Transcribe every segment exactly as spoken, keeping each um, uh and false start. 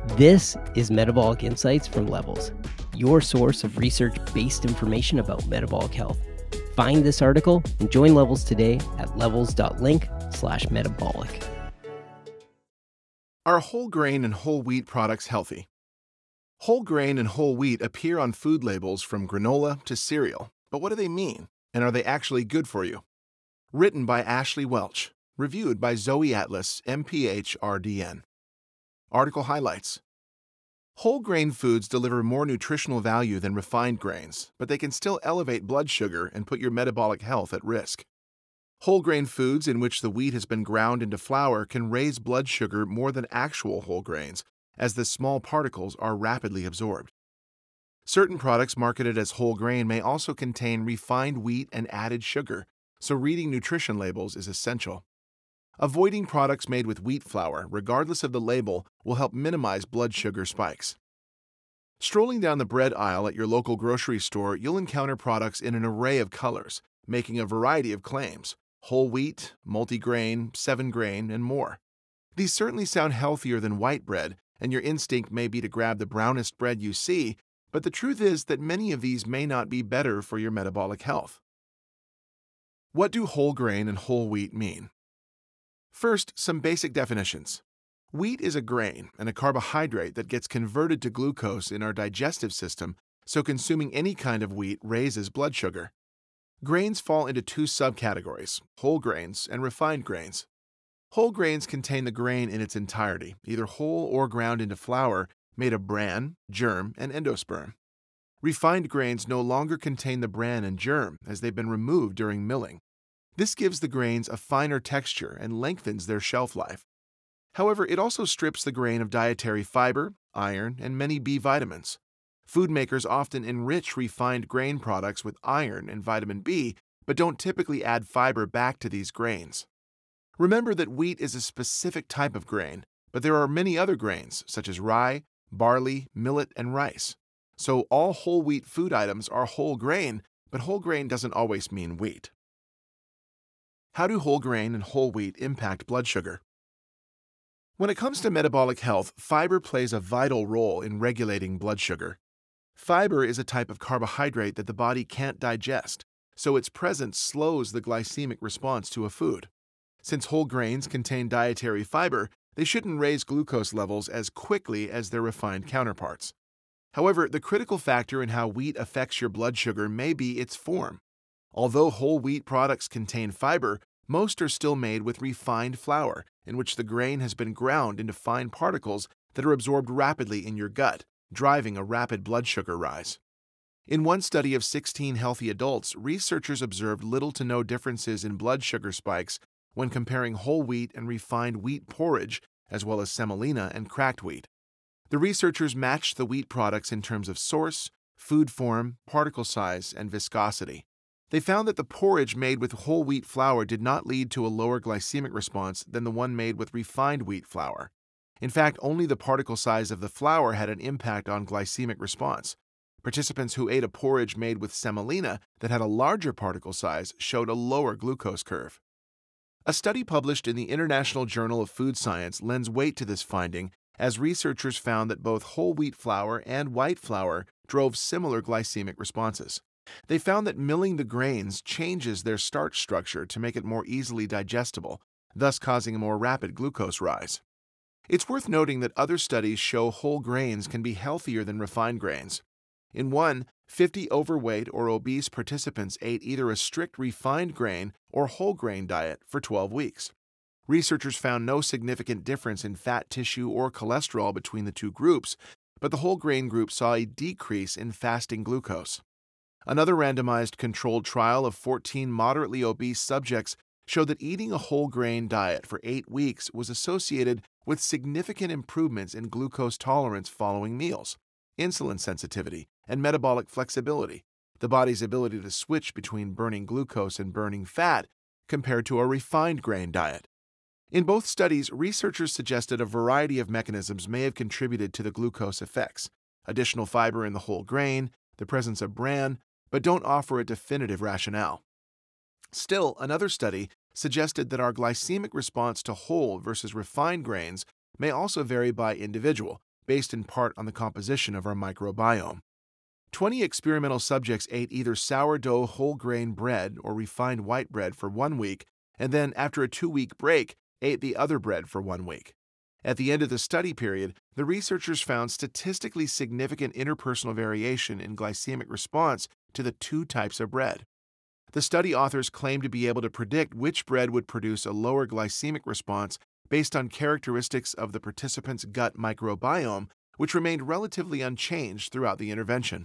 This is Metabolic Insights from Levels, your source of research-based information about metabolic health. Find this article and join Levels today at levels.link slash metabolic. Are whole grain and whole wheat products healthy? Whole grain and whole wheat appear on food labels from granola to cereal, but what do they mean? And are they actually good for you? Written by Ashley Welch, reviewed by Zoe Atlas, M P H R D N. Article highlights: whole grain foods deliver more nutritional value than refined grains, but they can still elevate blood sugar and put your metabolic health at risk. Whole grain foods in which the wheat has been ground into flour can raise blood sugar more than actual whole grains, as the small particles are rapidly absorbed. Certain products marketed as whole grain may also contain refined wheat and added sugar, so reading nutrition labels is essential. Avoiding products made with wheat flour, regardless of the label, will help minimize blood sugar spikes. Strolling down the bread aisle at your local grocery store, you'll encounter products in an array of colors, making a variety of claims: whole wheat, multigrain, seven grain, and more. These certainly sound healthier than white bread, and your instinct may be to grab the brownest bread you see, but the truth is that many of these may not be better for your metabolic health. What do whole grain and whole wheat mean? First, some basic definitions. Wheat is a grain and a carbohydrate that gets converted to glucose in our digestive system, so consuming any kind of wheat raises blood sugar. Grains fall into two subcategories: whole grains and refined grains. Whole grains contain the grain in its entirety, either whole or ground into flour, made of bran, germ, and endosperm. Refined grains no longer contain the bran and germ, as they've been removed during milling. This gives the grains a finer texture and lengthens their shelf life. However, it also strips the grain of dietary fiber, iron, and many B vitamins. Food makers often enrich refined grain products with iron and vitamin B, but don't typically add fiber back to these grains. Remember that wheat is a specific type of grain, but there are many other grains, such as rye, barley, millet, and rice. So all whole wheat food items are whole grain, but whole grain doesn't always mean wheat. How do whole grain and whole wheat impact blood sugar? When it comes to metabolic health, fiber plays a vital role in regulating blood sugar. Fiber is a type of carbohydrate that the body can't digest, so its presence slows the glycemic response to a food. Since whole grains contain dietary fiber, they shouldn't raise glucose levels as quickly as their refined counterparts. However, the critical factor in how wheat affects your blood sugar may be its form. Although whole wheat products contain fiber, most are still made with refined flour, in which the grain has been ground into fine particles that are absorbed rapidly in your gut, driving a rapid blood sugar rise. In one study of sixteen healthy adults, researchers observed little to no differences in blood sugar spikes when comparing whole wheat and refined wheat porridge, as well as semolina and cracked wheat. The researchers matched the wheat products in terms of source, food form, particle size, and viscosity. They found that the porridge made with whole wheat flour did not lead to a lower glycemic response than the one made with refined wheat flour. In fact, only the particle size of the flour had an impact on glycemic response. Participants who ate a porridge made with semolina that had a larger particle size showed a lower glucose curve. A study published in the International Journal of Food Science lends weight to this finding, as researchers found that both whole wheat flour and white flour drove similar glycemic responses. They found that milling the grains changes their starch structure to make it more easily digestible, thus causing a more rapid glucose rise. It's worth noting that other studies show whole grains can be healthier than refined grains. In one, fifty overweight or obese participants ate either a strict refined grain or whole grain diet for twelve weeks. Researchers found no significant difference in fat tissue or cholesterol between the two groups, but the whole grain group saw a decrease in fasting glucose. Another randomized controlled trial of fourteen moderately obese subjects showed that eating a whole grain diet for eight weeks was associated with significant improvements in glucose tolerance following meals, insulin sensitivity, and metabolic flexibility, the body's ability to switch between burning glucose and burning fat, compared to a refined grain diet. In both studies, researchers suggested a variety of mechanisms may have contributed to the glucose effects: additional fiber in the whole grain, the presence of bran, but don't offer a definitive rationale. Still, another study suggested that our glycemic response to whole versus refined grains may also vary by individual, based in part on the composition of our microbiome. twenty experimental subjects ate either sourdough whole grain bread or refined white bread for one week, and then, after a two-week break, ate the other bread for one week. At the end of the study period, the researchers found statistically significant interpersonal variation in glycemic response to the two types of bread. The study authors claimed to be able to predict which bread would produce a lower glycemic response based on characteristics of the participants' gut microbiome, which remained relatively unchanged throughout the intervention.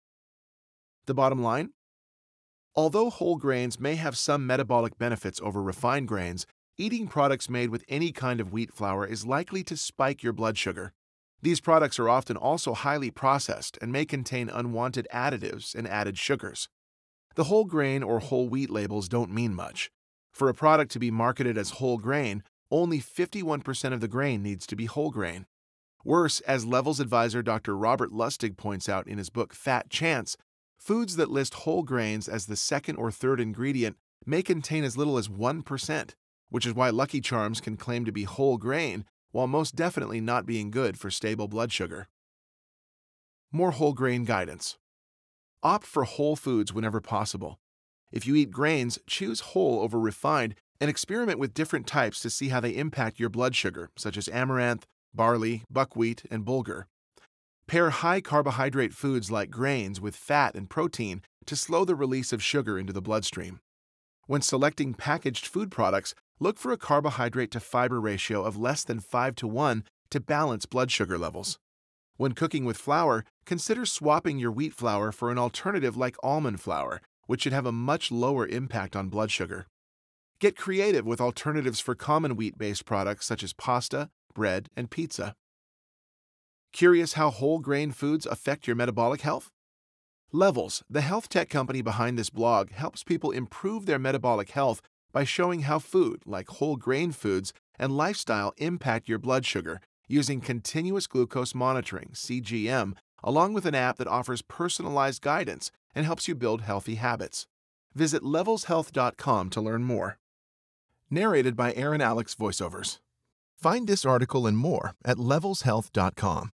The bottom line? Although whole grains may have some metabolic benefits over refined grains, eating products made with any kind of wheat flour is likely to spike your blood sugar. These products are often also highly processed and may contain unwanted additives and added sugars. The whole grain or whole wheat labels don't mean much. For a product to be marketed as whole grain, only fifty-one percent of the grain needs to be whole grain. Worse, as Levels advisor Doctor Robert Lustig points out in his book Fat Chance, foods that list whole grains as the second or third ingredient may contain as little as one percent, which is why Lucky Charms can claim to be whole grain while most definitely not being good for stable blood sugar. More whole grain guidance. Opt for whole foods whenever possible. If you eat grains, choose whole over refined and experiment with different types to see how they impact your blood sugar, such as amaranth, barley, buckwheat, and bulgur. Pair high-carbohydrate foods like grains with fat and protein to slow the release of sugar into the bloodstream. When selecting packaged food products, look for a carbohydrate-to-fiber ratio of less than five to one to balance blood sugar levels. When cooking with flour, consider swapping your wheat flour for an alternative like almond flour, which should have a much lower impact on blood sugar. Get creative with alternatives for common wheat-based products such as pasta, bread, and pizza. Curious how whole grain foods affect your metabolic health? Levels, the health tech company behind this blog, helps people improve their metabolic health by showing how food, like whole grain foods, and lifestyle impact your blood sugar using continuous glucose monitoring, C G M, along with an app that offers personalized guidance and helps you build healthy habits. Visit levels health dot com to learn more. Narrated by Aaron Alex Voiceovers. Find this article and more at levels health dot com.